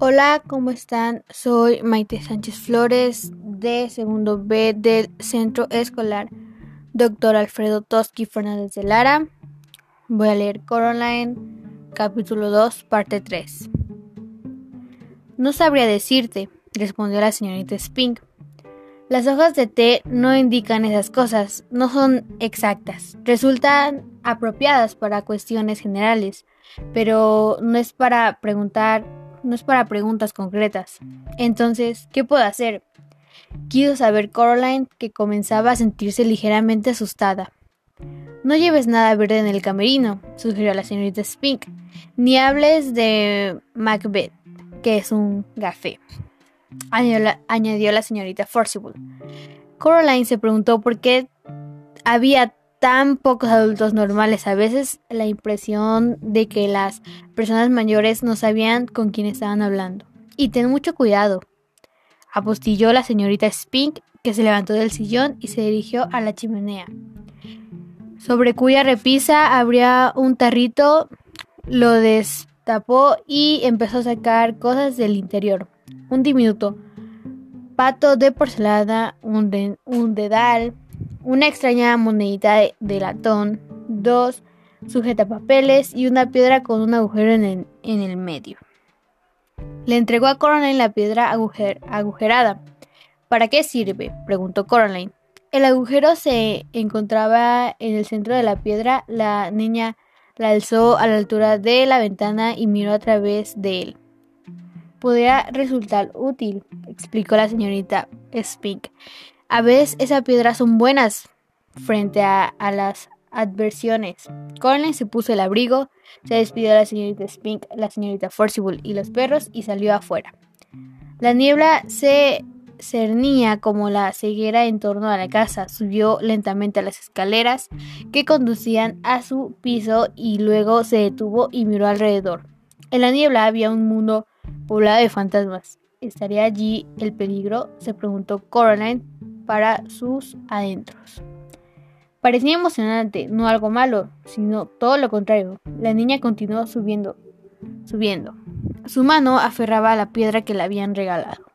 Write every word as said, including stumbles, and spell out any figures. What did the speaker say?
Hola, ¿cómo están? Soy Maite Sánchez Flores de segundo B del Centro Escolar Doctor Alfredo Toski Fernández de Lara. Voy a leer Coraline, capítulo dos, parte tres. No sabría decirte, respondió la señorita Spink. Las hojas de té no indican esas cosas, no son exactas. Resultan apropiadas para cuestiones generales, pero no es para preguntar, no es para preguntas concretas. Entonces, ¿qué puedo hacer? Quiso saber Coraline, que comenzaba a sentirse ligeramente asustada. No lleves nada verde en el camerino, sugirió la señorita Spink, ni hables de Macbeth, que es un gafé. Añadió la, añadió la señorita Forcible. Coraline se preguntó por qué había tan pocos adultos normales. A veces la impresión de que las personas mayores no sabían con quién estaban hablando. Y ten mucho cuidado, apostilló la señorita Spink, que se levantó del sillón y se dirigió a la chimenea, sobre cuya repisa abría un tarrito. Lo destapó y empezó a sacar cosas del interior. Un diminuto pato de porcelana, un, de, un dedal, una extraña monedita de, de latón, dos sujetapapeles y una piedra con un agujero en el, en el medio. Le entregó a Coraline la piedra agujer, agujerada. ¿Para qué sirve?, preguntó Coraline. El agujero se encontraba en el centro de la piedra. La niña la alzó a la altura de la ventana y miró a través de él. Podría resultar útil, explicó la señorita Spink. A veces esas piedras son buenas frente a, a las adversiones. Coraline se puso el abrigo, se despidió de la señorita Spink, la señorita Forcible y los perros y salió afuera. La niebla se cernía como la ceguera en torno a la casa. Subió lentamente a las escaleras que conducían a su piso y luego se detuvo y miró alrededor. En la niebla había un mundo poblado de fantasmas. ¿Estaría allí el peligro?, se preguntó Coraline para sus adentros. Parecía emocionante, no algo malo, sino todo lo contrario. La niña continuó subiendo, subiendo. Su mano aferraba a la piedra que le habían regalado.